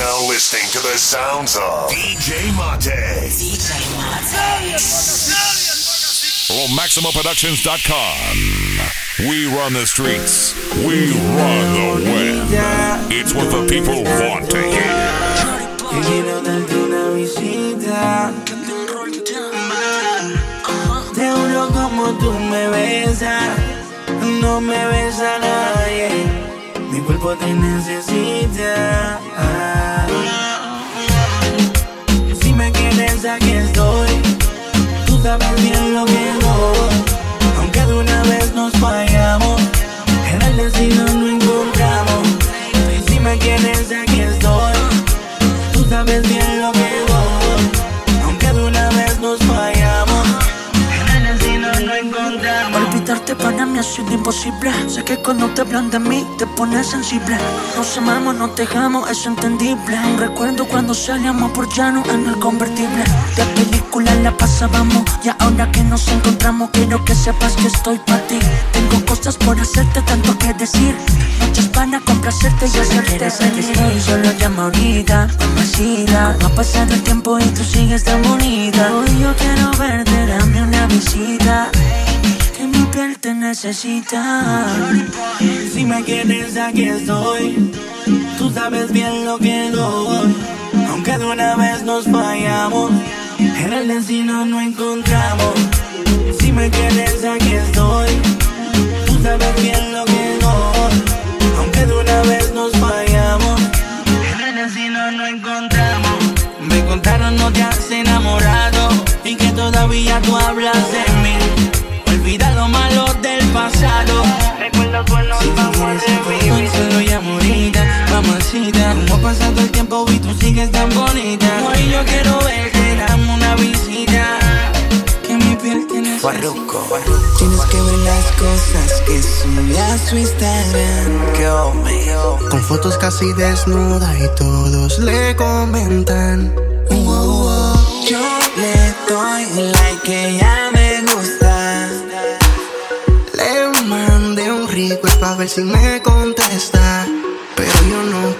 now listening to the sounds of DJ Mate. DJ Mate. From MaximoProductions.com. We run the streets. We run the web. It's what the people want to hear. Que quiero darte una visita. Te juro como tú me besas. No me besa nadie. Mi cuerpo te necesita. Si me quieres, aquí estoy. Tú sabes bien lo que doy. Aunque de una vez nos fallamos, en el destino no encontramos. Y si me quieres, aquí estoy. Tú sabes bien lo que doy. Aunque de una vez nos fallamos, en el destino no encontramos. Olvidarte para mí ha sido imposible. Sé que cuando te hablan de mí te pones sensible. Nos amamos, nos dejamos, es entendible. Aún recuerdo cuando salíamos por llano en el convertible. De película la pasábamos y ahora que nos encontramos quiero que sepas que estoy para ti. Tengo cosas por hacerte, tanto que decir. Noches para complacerte y hacerte reír. Aquí estoy, solo llama ahorita, mamacita. No ha pasado el tiempo y tú sigues tan bonita. Hoy yo quiero verte, dame una visita. Que mi piel te necesita. Si me quieres, aquí estoy. Tú sabes bien lo que doy. Aunque de una vez nos fallamos, en el destino no encontramos. Si me quieres, aquí estoy. Tú sabes bien lo que doy. Aunque de una vez nos fallamos, en el destino no encontramos. Me contaron no te has enamorado y que todavía tú hablas de mí. Olvida lo malo del pasado. Recuerda buenos vamos de vivir. Solo llamo ahorita, mamacita. Como ha pasado el tiempo y tú sigues tan bonita. Hoy yo quiero verte, dame una visita. Que mi piel tiene Farruko. Tienes que ver las cosas que sube a su Instagram. Con fotos casi desnuda y todos le comentan. Yo le doy like, ella me gusta. Le mandé un request pa' ver si me contesta. Pero yo no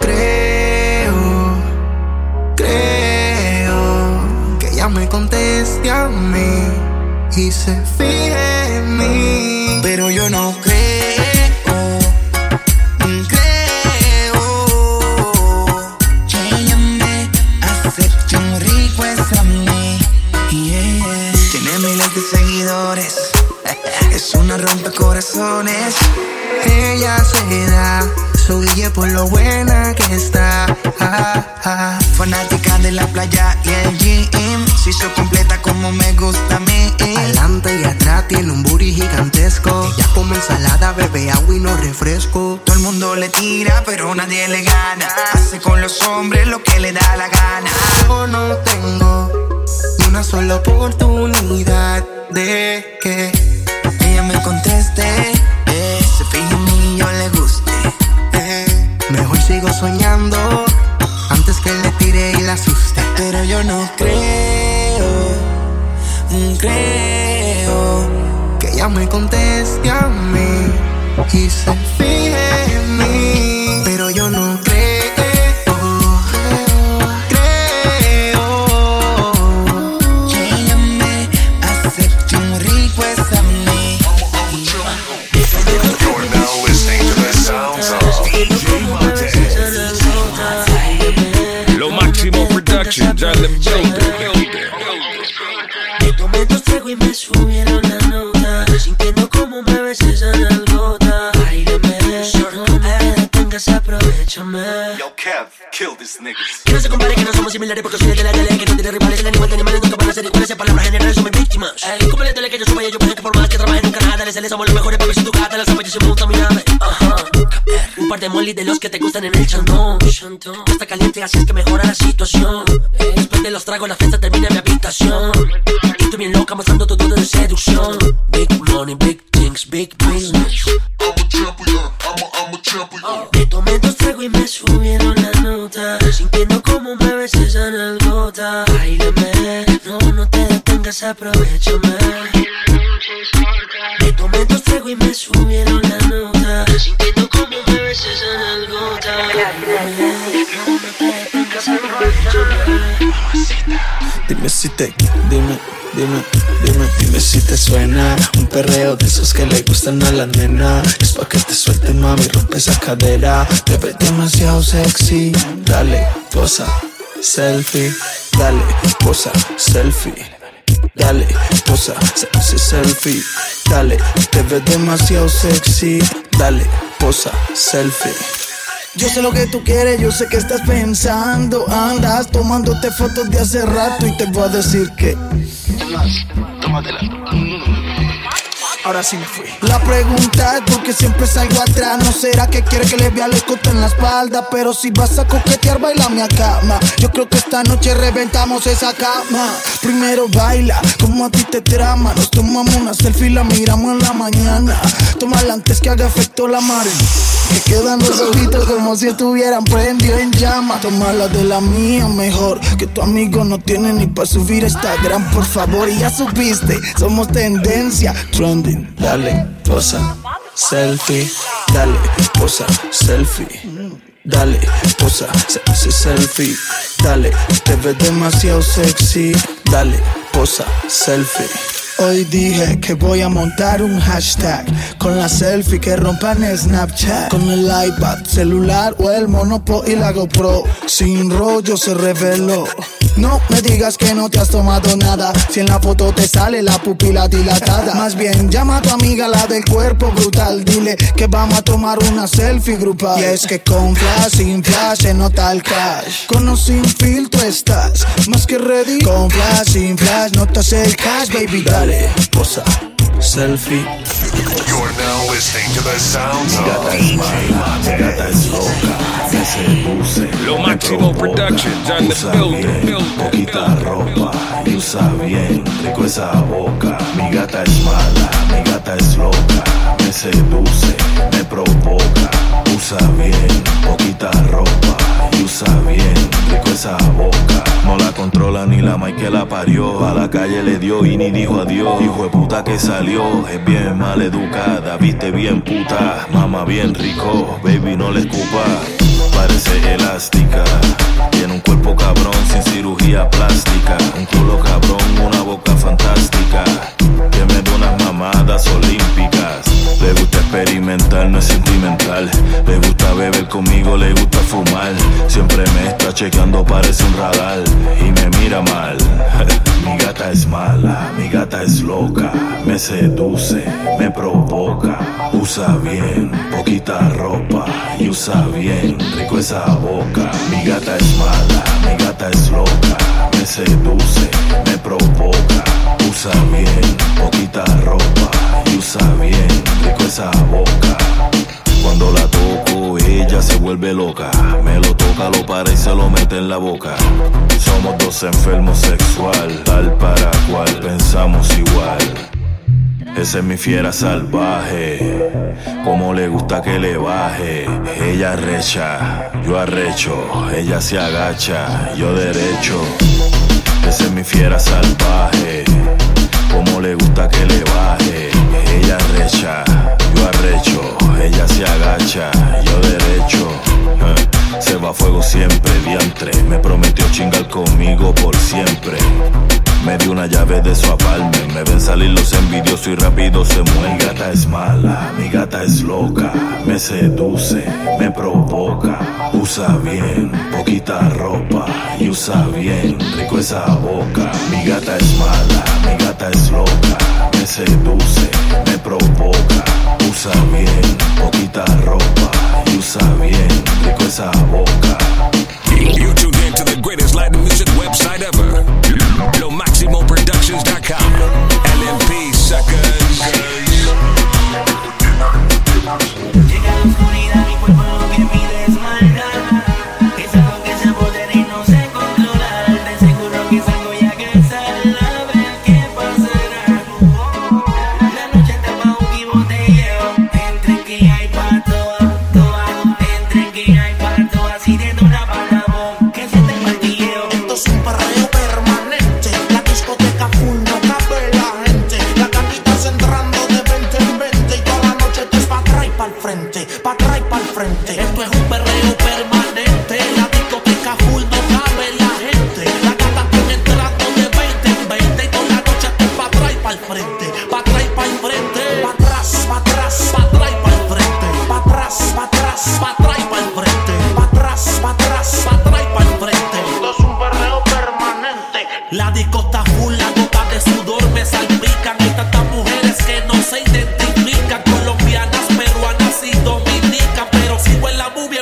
creo que ella me conteste a mí y se fije en mí. Pero yo no creo que ella me acepte un request a mí. Yeah. Tiene miles de seguidores. Es una rompecorazones. Ella se da su guille por lo buena que está. Fanática de la playa y el gym. Se hizo completa como me gusta a mí. Adelante y atrás tiene un booty gigantesco. Ella come ensalada, bebe agua y no refresco. Todo el mundo le tira, pero nadie le gana. Hace con los hombres lo que le da la gana. Yo no tengo ni una sola oportunidad de que ella me conteste, se fije en mí y yo le guste. Mejor sigo soñando antes que le tire y la asuste. Pero yo no creo que ella me conteste a mí y se fije en mí. Pero yo no creo que ella me acepte un request a mí. You're now listening to the sounds of DJ Mate. Lo Máximo Productions and the building. De momentos traigo y me subieron la nota. Sintiendo como me ves esa nalgota. Báilame, no me detengas, aprovechame. Yo, Kev, kill these niggas. Que no se compare, que no somos similares porque soy de la tele. Que no tiene rivales, el animal de animales nunca van a ser iguales. En palabras generales son mis víctimas. Como la tele que yo suba y yo por que por más que trabaje nunca nada. Les somos los mejores, papi, si tu gata la sabe, yo siempre monta mi nave. Un par de molly de los que te gustan en el chantón. Está caliente, así es que mejora la situación. Después de los tragos, la fiesta termina en mi habitación. Y tú bien loca mostrando tu dote de seducción. Big money, big things, big business. De momentos traigo y me subieron la nota. Sintiendo como me ves esa nalgota. Báilame, no te detengas, aprovechame. De momentos traigo y me subieron la nota. Sintiendo como me ves esa nalgota. Báilame, no te detengas. Dime si te, dime si te suena un perreo de esos que le gustan a la nena. Es pa' que te sueltes, mami, rompe esa cadera. Te ves demasiado sexy. Dale, posa, selfie. Dale, posa, selfie. Dale, posa, selfie. Dale, te ves demasiado sexy. Dale, posa, selfie. Yo sé lo que tú quieres, yo sé que estás pensando. Andas tomándote fotos de hace rato y te voy a decir que tómatela. Ahora sí me fui. La pregunta es por qué siempre salgo atrás. ¿No será que quiere que le vea el escote en la espalda? Pero si vas a coquetear, bailame a cama. Yo creo que esta noche reventamos esa cama. Primero baila, como a ti te trama. Nos tomamos una selfie y la miramos en la mañana. Tómala antes que haga efecto la mare. Que quedan los ojitos como si estuvieran prendidos en llama. Tómala de la mía mejor, que tu amigo no tiene ni para subir a Instagram, por favor. Y ya supiste, somos tendencia, trending. Dale, posa, selfie. Dale, posa, selfie. Dale, posa, selfie. Dale, te ves demasiado sexy. Dale, posa, selfie. Hoy dije que voy a montar un hashtag con la selfie que rompan Snapchat. Con el iPad, celular o el Monopoly y la GoPro. Sin rollo se reveló. No me digas que no te has tomado nada, si en la foto te sale la pupila dilatada. Más bien llama a tu amiga, la del cuerpo brutal. Dile que vamos a tomar una selfie grupal. Y es que con flash, sin flash se nota el cash. Con o sin filtro estás más que ready. Con flash, sin flash notas el cash, baby. Dale, posa, selfie. You're now listening to the sounds of Mi gata es loca, me seduce. Lo Máximo Productions on the building. Poquita ropa y usa bien rico esa boca. Mi gata es mala, mi gata es loca, me seduce, me provoca. Usa bien, poquita ropa y usa bien rico esa boca. No la controla ni la mai que la parió. A la calle le dio y ni dijo adiós. Hijo de puta que salió, es bien mal educada. Viste bien puta, mama bien rico. Baby no le escupa, parece elástica. Tiene un cuerpo cabrón sin cirugía plástica. Un culo cabrón, una boca fantástica. Que me da unas mamadas olímpicas. Le gusta experimentar, no es sentimental. Le gusta beber conmigo, le gusta fumar. Siempre me está chequeando, parece un radar. Y me mira mal. Mi gata es mala, mi gata es loca. Me seduce, me provoca. Usa bien, poquita ropa y usa bien rico esa boca. Mi gata es mala, mi gata es loca. Me seduce, me provoca. Usa bien, poquita ropa y usa bien rico esa boca. Cuando la toco, ella se vuelve loca. Me lo toca, lo para y se lo mete en la boca. Somos dos enfermos sexual, tal para cual pensamos igual. Esa es mi fiera salvaje, como le gusta que le baje. Ella recha, yo arrecho. Ella se agacha, yo derecho. Esa es mi fiera salvaje, como le gusta que le baje. Ella recha, yo arrecho. Ella se agacha, yo derecho. Se va a fuego siempre, diantre. Me prometió chingar conmigo por siempre. Me dio una llave de su apartment. Me ven salir los envidiosos y rápido se mueren. Mi gata es mala, mi gata es loca. Me seduce, me provoca. Usa bien, poquita ropa y usa bien rico esa boca. Mi gata es mala, mi gata es loca. Me seduce, me provoca. Usa bien, poquita ropa y usa bien rico esa boca. You tuned in to the greatest Latin music website ever. LoMaximoProductions.com. LMP suckers. Llega la oscuridad, mi cuerpo lo que pide es maldad. Es algo que se apodera y no sé controlar. De seguro que salgo ya cansada, a ver qué pasará. La noche te bajo y vos te llevo. Entre que hay pa' toa, toa.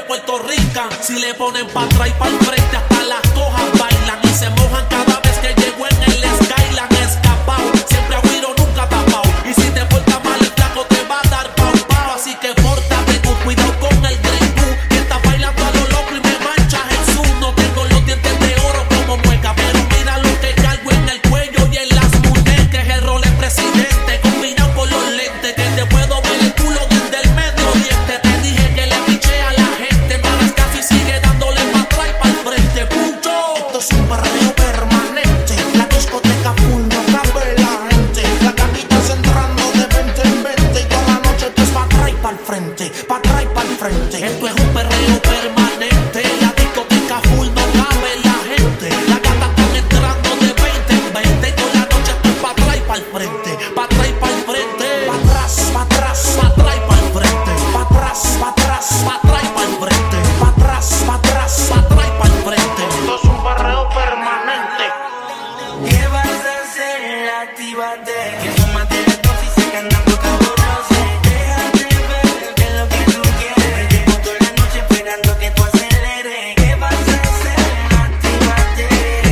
Puerto Rican. Si le ponen pa' atrás y pa' el frente, hasta las cojas bailan y se mojan cada vez que llego en el Skyline escapado. Siempre agüiro, nunca tapao. Y si te portas mal, el flaco te va a dar pau pau. Así que pórtate con cuidado con el Grey Goose, que estás bailando a lo loco y me manchas el sur. No tengo los dientes de oro como mueca, pero mira lo que cargo en el cuello y en las muñecas. El rol es presidente, combinado con los lentes, que te puedo ver el culo desde el medio diente. Te dije que le piché a la gente, no hagas caso y sigue dándole pa' atrás y pa' el frente. ¡Pucho! Esto es un barrio permanente, la discoteca full no cabe la gente. La capitas entrando de 20 en 20 y toda la noche esto es pa' atrás y pa' el frente, pa' atrás y pa' el frente. Esto es un perreo permanente, la discoteca full no cabe la gente. La gata están entrando de 20 en 20 y toda la noche esto es pa' atrás y pa' el frente, pa' atrás y pa' el frente. Pa' atrás, pa' atrás, Pa' atrás y pa' el frente, pa' atrás, pa' atrás, pa' atrás y pa' el frente, pa' atrás, pa' atrás, pa' atrás y pa' el frente. esto es un barrio permanente. ¿Qué vas a hacer? Actívate. Que tómate la dosis y cantando caborose. Déjate ver que es lo que tú quieres. Llevo toda la noche esperando que tú aceleres. ¿Qué vas a hacer? Actívate.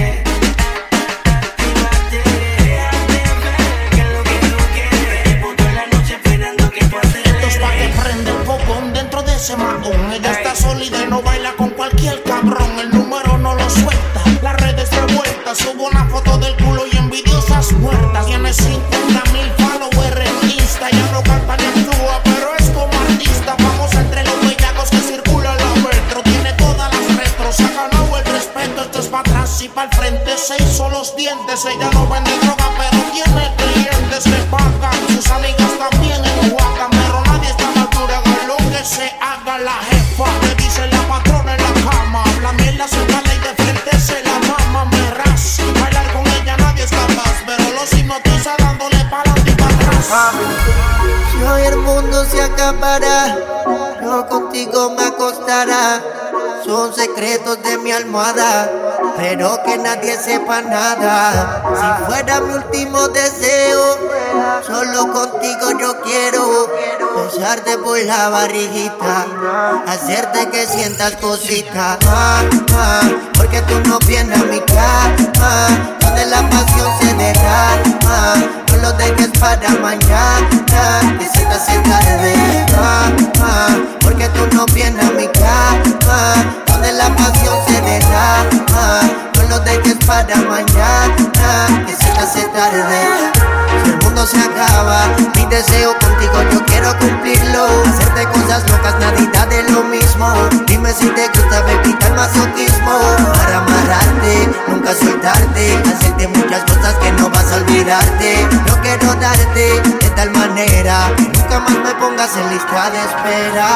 Actívate. Déjate ver que es lo que tú quieres. Llevo toda la noche esperando que tú Esto es pa' que aceleres. prende el fogón dentro de ese magón. Ella está sólida y no baila con cualquier cabrón. El número no lo suelta, las redes revueltas. Subo una foto del culo y envidiosas muertas. Tiene 50,000 followers en Insta. Ya no canta ni actúa, pero es como artista. Vamos entre los bellacos que circula la metro. Tiene todas las retros, ha ganado el respeto. Esto es pa' atrás y pa' el frente. Se hizo los dientes. Ella no vende droga, pero tiene clientes que pagan. Sus amigas también enjuagan, pero nadie está a la altura de lo que se haga la jefa. Le dice la patrona en la cama. Habla mierda, se jala y de frente se la mama. Me ras, bailar con ella nadie es capaz, pero los hipnotiza dándole para adelante y para atrás. Si hoy el mundo se acabará, yo contigo me acostará. Son secretos de mi almohada, pero que nadie sepa nada. Si fuera mi último deseo, solo contigo yo quiero besarte por la barriguita, hacerte que sientas cositas. Porque tú no vienes a mi cama, donde la pasión se derrama. No lo dejes para mañana, que se te hace tarde. Porque tú no vienes a mi cama, donde la pasión se derrama. No lo dejes para mañana, que se te hace tarde. Si el mundo se acaba, mi deseo contigo yo quiero cumplirlo. Hacerte cosas locas, nadita de lo mismo. Dime si te gusta, baby, el masoquismo. Para amarrarte, nunca soltarte, hacerte muchas cosas que no vas a olvidarte. Yo quiero darte de tal manera que nunca más me pongas en lista de espera.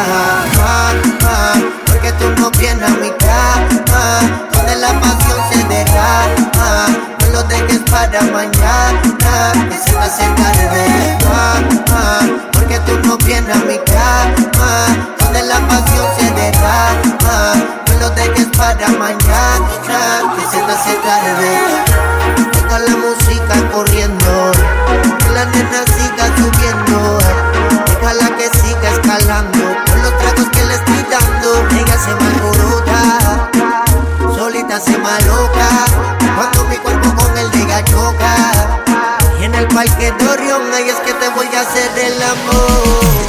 Porque tú no vienes a mi cama, donde la pasión se derrama. No lo dejes para mañana, que se te hace tarde. Porque tú no vienes a mi cama, donde la pasión se derrama. No lo dejes para mañana, que se te hace tarde. Deja la música corriendo, que la nena siga subiendo. Déjala que siga escalando, con los tragos que le estoy dando. Ella se me alborota, solita se maloca, cuando mi cuerpo con el de ella choca. Y en el parque de Orión, ahí es que te voy a hacer el amor.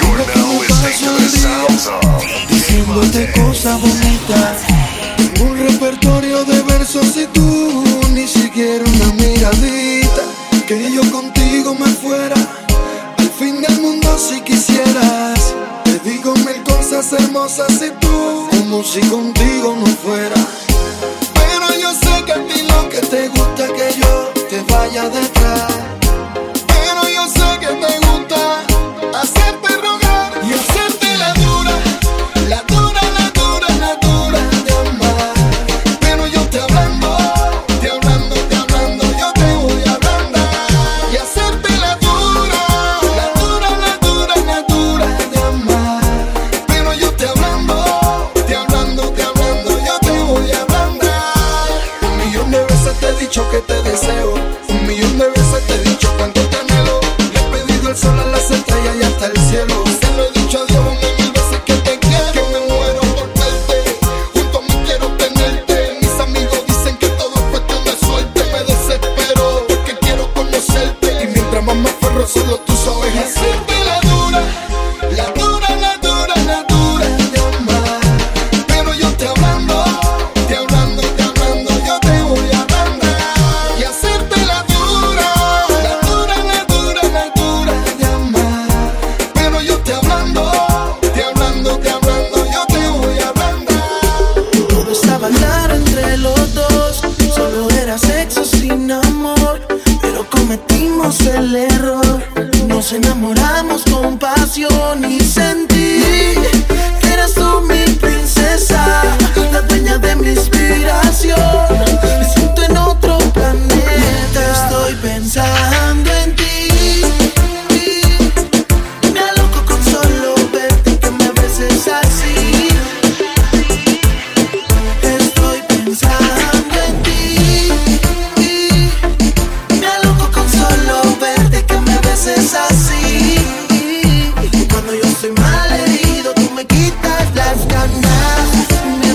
Diciéndote cosas bonitas, tengo un repertorio de versos y tú ni siquiera una miradita. Que yo contigo me fuera al fin del mundo si quisieras. Te digo mil cosas hermosas y tú como si contigo no fuera. Pero yo sé que a ti lo que te gusta es que yo te vaya detrás. Pero yo sé que te gusta hacerte rogar y hacerte la dura, la dura, la dura, la dura de amar. Pero yo te hablando, te hablando, te hablando, yo te voy a ablandar y hacerte la dura, la dura, la dura, la dura de amar. Pero yo te hablando, te hablando, te hablando, yo te voy a ablandar. 1,000,000 de veces te he dicho que te deseo, 1,000,000 de veces te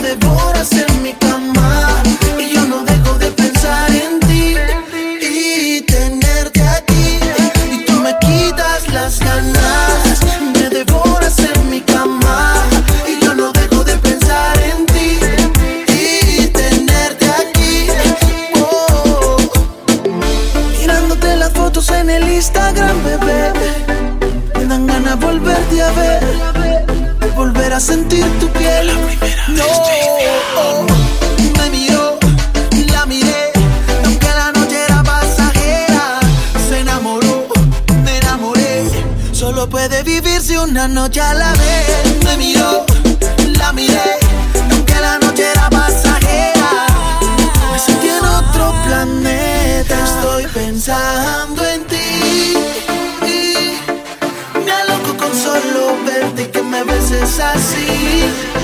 devoras en mi cama y yo no dejo de pensar en ti y tenerte aquí y tú me quitas las ganas. Me devoras en mi cama y yo no dejo de pensar en ti y tenerte aquí. Oh. Mirándote las fotos en el Instagram, bebé, me dan ganas de volverte a ver, volver a sentir tu piel. No, me miró, la miré, aunque la noche era pasajera. Se enamoró, me enamoré. Solo puede vivirse una noche a la vez. Me miró, la miré, aunque la noche era pasajera. Me sentí en otro planeta. Estoy pensando en ti. Me aloco con solo verte y que me beses así.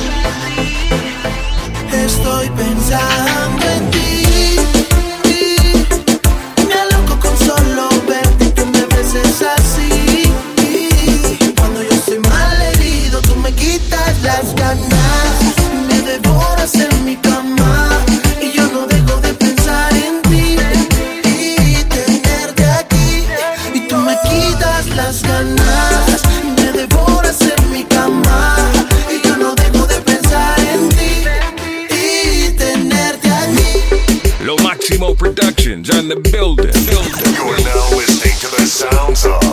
Estoy pensando en ti. Me aloco con solo verte y que me beses así. Cuando yo estoy mal herido, tú me quitas las ganas. Me devoras en mi cama y yo no dejo de pensar en ti y tenerte aquí y tú me quitas las ganas. Me devoras en mi cama y yo no dejo de pensar en ti y tenerte aquí. Lo Máximo Productions on the building. You're now listening to the sounds of